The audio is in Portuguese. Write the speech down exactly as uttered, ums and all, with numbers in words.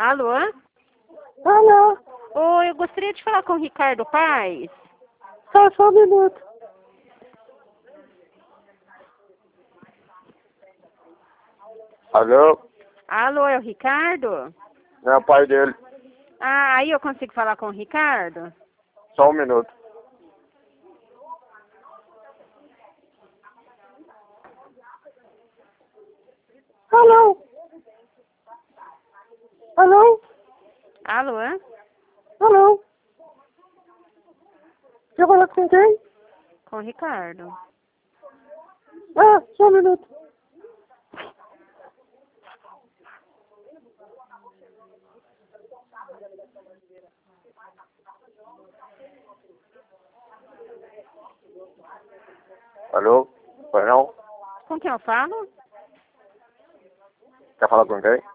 Alô? Alô? Oi, eu gostaria de falar com o Ricardo Paes. Só, só um minuto. Alô? Alô, é o Ricardo? É o pai dele. Ah, aí eu consigo falar com o Ricardo? Só um minuto. Alô? Alô? Alô? Alô? Quer falar com quem? Com o Ricardo. Ah, só um minuto. Alô? Pois não? Com quem eu falo? Quer falar com quem?